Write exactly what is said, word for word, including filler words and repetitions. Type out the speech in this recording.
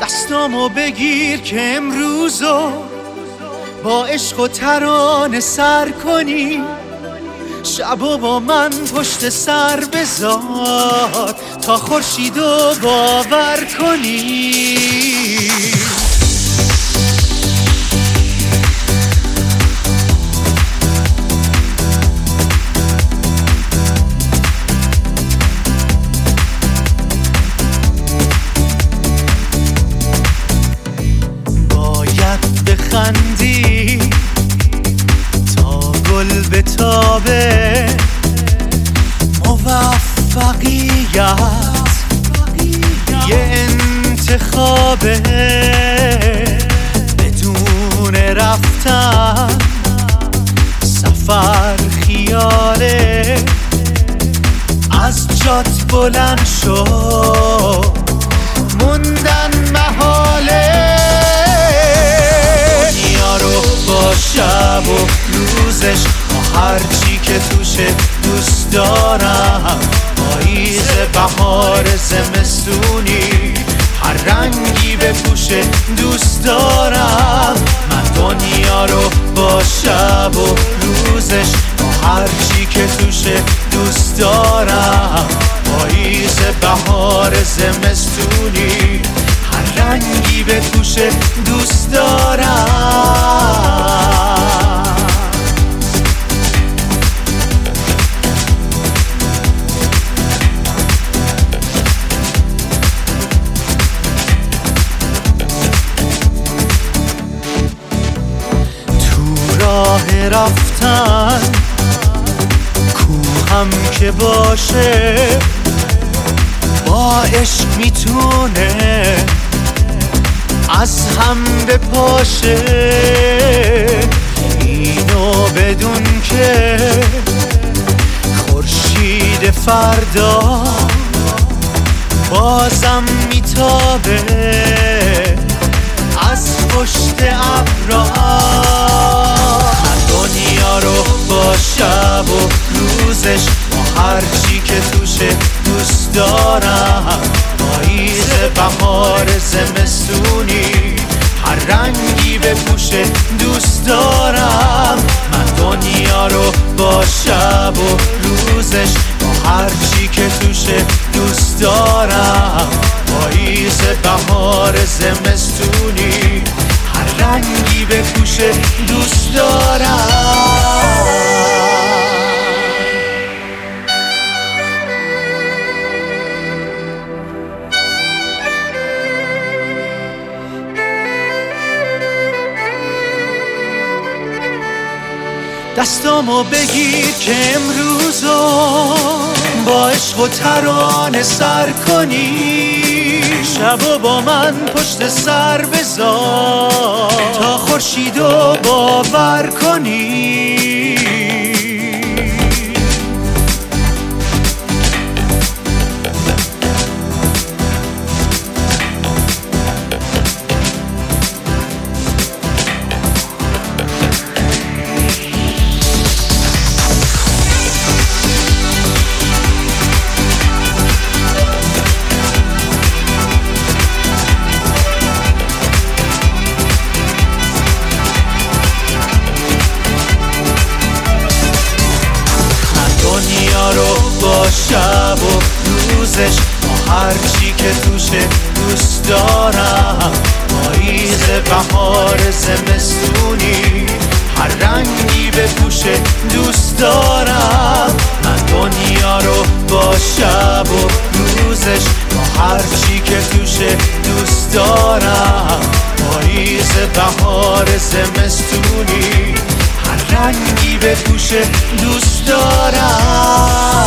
دستامو بگیر که امروزو با عشق و ترانه سر کنی، شبو با من پشت سر بذار تا خورشیدو باور کنی. باید بخندی تا گل بتابه، موفقیت یه انتخابه، بدون رفتن سفر خیاله، از جات بلند شو موندن محاله. دنیا رو با شب و روزش با هرچی که توشه دوست دارم، پاییز بهار زمستونی هر رنگی بپوشه دوست دارم. من دنیا رو با شب و روزش با هرچی که توشه دوست دارم، پاییز بهار زمستونی هر رنگی بپوشه دوست دارم. راه رفتن کوهم که باشه، با عشق میتونه از هم بپاشه. اینو بدون که خورشید فردا بازم میتابه از پشت ابرا. دنیا رو با شب و روزش با هرچی که توشه دوست دارم، پاییز بهار زمستونی هر رنگی بپوشه دوست دارم. من دنیا رو با شب و روزش با هرچی که توشه دوست دارم، پاییز بهار زمستونی هر رنگی بپوشه دوست دارم. دستامو بگیر که امروزو با عشق و ترانه سر کنی، شبو با من پشت سر بذار تا خورشیدو باور کنی. با شب و روزش با هرچی که توشه دوست دارم، پاییز بهار زمستونی هر رنگی بپوشه دوست دارم. من دنیا رو با شب و روزش با هرچی که توشه دوست دارم، پاییز بهار زمستونی هر رنگی بپوشه دوست دارم.